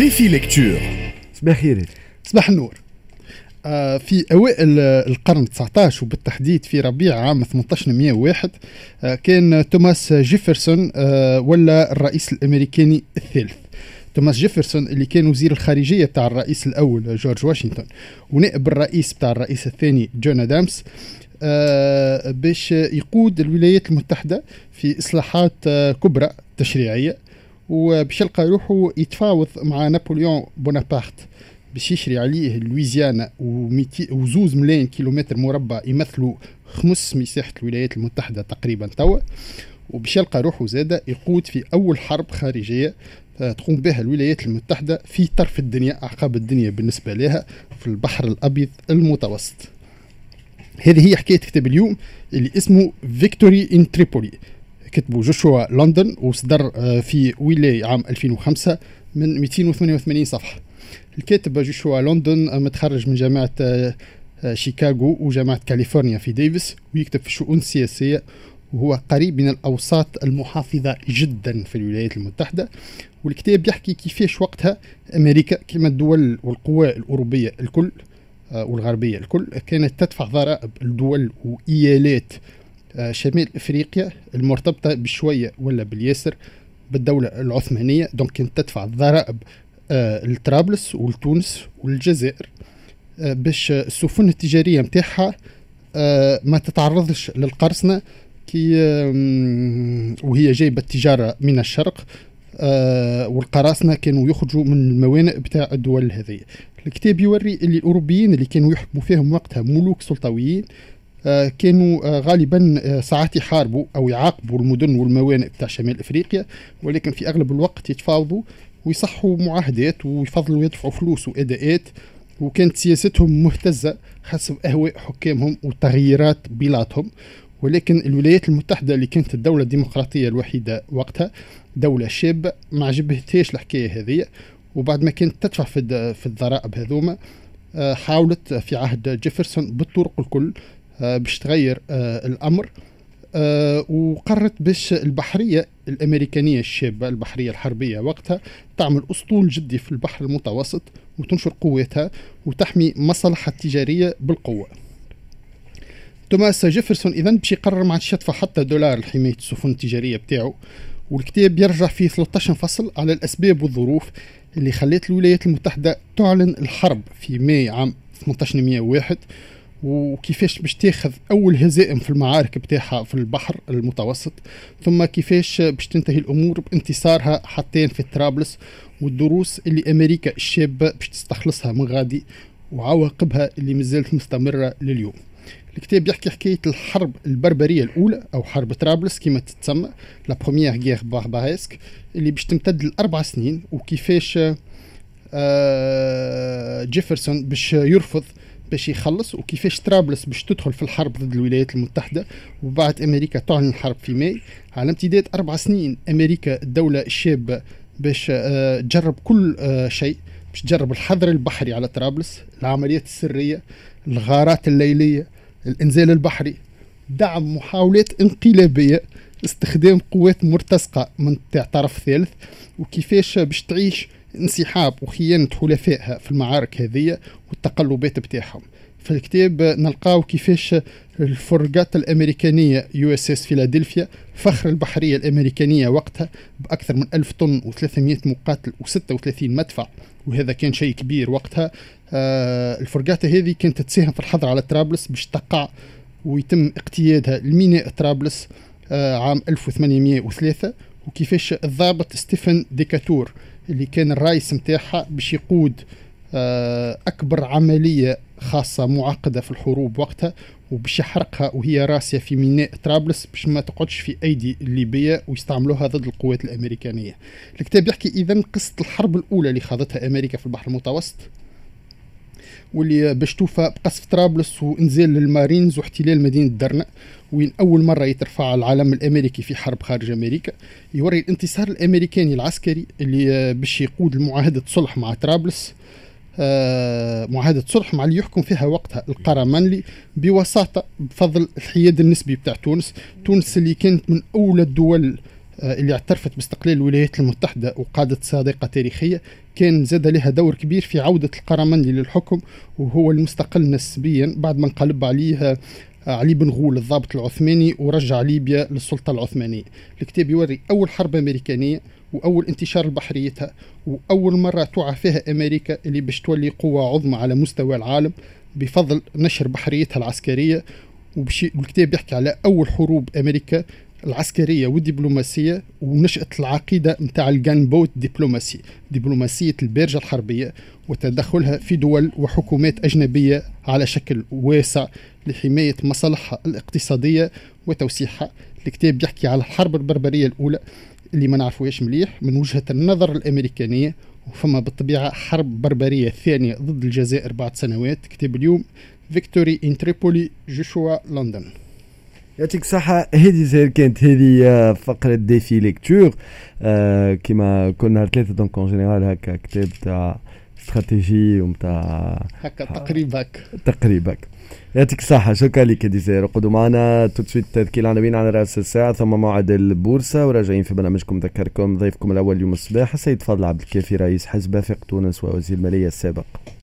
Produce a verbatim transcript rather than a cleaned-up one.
ديفي ليكتور. صباح خير. صباح النور. آه في أوائل القرن تسعطاش وبالتحديد في ربيع عام ثمانية عشر مئة وواحد آه كان توماس جيفرسون آه ولا الرئيس الأمريكي الثالث. توماس جيفرسون اللي كان وزير الخارجية بتاع الرئيس الأول جورج واشنطن ونائب الرئيس بتاع الرئيس الثاني جون آدامز آه باش يقود الولايات المتحدة في إصلاحات آه كبرى تشريعية، وباش يلقى روحه يتفاوض مع نابليون بونابرت باش يشري عليه لويزيانا وزوز ملايين كيلومتر مربع يمثلوا خمس مساحة الولايات المتحدة تقريبا توا، وباش يلقى روحه زادة يقود في أول حرب خارجية تقوم بها الولايات المتحدة في طرف الدنيا أعقاب الدنيا بالنسبة لها في البحر الأبيض المتوسط. هذه هي حكاية كتاب اليوم اللي اسمه فيكتوري إن تريبولي، كتبه جوشوا لندن وصدر في ويلاي عام ألفين وخمسة من مئتين وثمانية وثمانين صفحة. الكاتب جوشوا لندن متخرج من جامعة شيكاغو وجامعة كاليفورنيا في ديفيس، ويكتب في الشؤون السياسية، وهو قريب من الأوساط المحافظة جدا في الولايات المتحدة. والكتاب يحكي كيفاش وقتها أمريكا كما الدول والقوى الأوروبية الكل والغربية الكل كانت تدفع ضرائب الدول وإيالات شمال أفريقيا المرتبطة بشوية ولا بالياسر بالدولة العثمانية، دونك كانت تدفع ضرائب لطرابلس ولتونس والجزائر باش السفن التجارية متاعها ما تتعرضش للقرصنة كي وهي جايبة التجارة من الشرق، والقراصنة كانوا يخرجوا من الموانئ بتاع الدول هذه. الكتاب يوري اللي الأوروبيين اللي كانوا يحكموا فيهم وقتها ملوك سلطويين كانوا غالبا ساعات يحاربوا أو يعاقبوا المدن والموانئ بتاع شمال أفريقيا، ولكن في أغلب الوقت يتفاوضوا ويصحوا معاهدات ويفضلوا يدفعوا فلوس وأداءات، وكانت سياستهم مهتزة حسب أهواء حكامهم وتغييرات بلادهم. ولكن الولايات المتحدة اللي كانت الدولة الديمقراطية الوحيدة وقتها، دولة شابة، ما عجبتهاش الحكاية هذه، وبعد ما كانت تدفع في في الضرائب هذوما حاولت في عهد جيفرسون بالطرق الكل باش تغير الأمر، وقررت باش البحرية الأمريكانية الشابة البحرية الحربية وقتها تعمل أسطول جدي في البحر المتوسط وتنشر قوتها وتحمي مصالحها التجارية بالقوة. توماس جيفرسون إذن باش يقرر ما عادش يدفع حتى دولار لحماية السفن التجارية بتاعه، والكتاب يرجع فيه ثلاثة عشر فصل على الأسباب والظروف اللي خلت الولايات المتحدة تعلن الحرب في ماي عام ثمانية عشر مئة وواحد، وكيفاش باش تاخذ أول هزائم في المعارك بتاعها في البحر المتوسط، ثم كيفاش باش تنتهي الأمور بانتصارها حتى في طرابلس، والدروس اللي أمريكا الشابة باش تستخلصها من غادي وعواقبها اللي مازالت مستمرة لليوم. الكتاب يحكي حكاية الحرب البربرية الأولى أو حرب طرابلس كما تتسمى لا بروميير غير بارباريسك اللي باش تمتد لأربع سنين، وكيفاش جيفرسون باش يرفض باش يخلص، وكيفاش طرابلس باش تدخل في الحرب ضد الولايات المتحدة، وبعد أمريكا تعلن الحرب في ماي. على امتداد أربع سنين أمريكا الدولة الشابة باش تجرب كل شيء، باش تجرب الحظر البحري على طرابلس، العمليات السرية، الغارات الليلية، الانزال البحري، دعم محاولات انقلابية، استخدام قوات مرتزقة من طرف ثالث، وكيفاش باش تعيش انسحاب وخيانة حلفائها في المعارك هذه والتقلبات بتاعهم. في الكتاب نلقاو كيفاش الفرقات الأمريكانية يو اس اس فيلادلفيا فخر البحرية الأمريكانية وقتها بأكثر من ألف طن وثلاثمئة مقاتل وستة وثلاثين مدفع، وهذا كان شيء كبير وقتها. آه الفرقات هذه كانت تساهم في الحظر على طرابلس باش تقع ويتم اقتيادها لميناء طرابلس آه عام ألف وثمانمئة وثلاثة، وكيفاش الضابط ستيفن ديكاتور اللي كان الرئيس متاعها باش يقود آه أكبر عملية خاصة معقدة في الحروب وقتها، وباش يحرقها وهي راسية في ميناء طرابلس باش ما تقعدش في أيدي الليبية ويستعملوها ضد القوات الأمريكانية. الكتاب يحكي إذن قصة الحرب الأولى اللي خاضتها أمريكا في البحر المتوسط، واللي باش توفى بقصف طرابلس وانزال للمارينز واحتلال مدينة درنا، وين أول مرة يترفع العلم الأمريكي في حرب خارج أمريكا. يوري الانتصار الأمريكاني العسكري اللي باش يقود المعاهدة صلح مع طرابلس، آه معاهدة صلح مع اللي يحكم فيها وقتها القرمانلي بوساطة بفضل الحياد النسبي بتاع تونس. تونس اللي كانت من أولى الدول اللي اعترفت باستقلال الولايات المتحدة وقادت سابقة تاريخية، كان زاد لها دور كبير في عودة القرمانلي للحكم، وهو المستقل نسبيا بعد ما انقلب عليه علي بن غول الضابط العثماني ورجع ليبيا للسلطة العثمانية. الكتاب يوري أول حرب أمريكانية وأول انتشار لبحريتها، وأول مرة توعى فيها أمريكا اللي باش تولي قوة عظمى على مستوى العالم بفضل نشر بحريتها العسكرية. والكتاب بيحكي على أول حروب أمريكا العسكرية والدبلوماسية، ونشأة العقيدة متاع الجان بوت دبلوماسي، دبلوماسية البرجة الحربية، وتدخلها في دول وحكومات أجنبية على شكل واسع لحماية مصالحها الاقتصادية وتوسيعها. الكتاب بيحكي على الحرب البربرية الأولى اللي ما نعرفوهاش مليح من وجهة النظر الأمريكانية، وفما بالطبيعة حرب بربرية ثانية ضد الجزائر بعد سنوات. كتاب اليوم فيكتوري إن تريبولي، جوشوا لندن. يعطيك الصحة. هذه زي كانت هذه فقرة ديفي ليكتور آه كما كنا نهار ثلاثة دونك اون جينيرال هكا كتاب تاع استراتيجي ومتاع هكا تقريباك تقريباك. يعطيك الصحة، شكرا لك ديزير. رقدوا معنا توتسويت تذكير العناوين على رأس الساعة، ثم موعد البورصة، وراجعين في برنامجكم. ذكركم ضيفكم الأول يوم الصباح السيد فاضل عبد الكافي رئيس حزب وفاق تونس ووزير المالية السابق.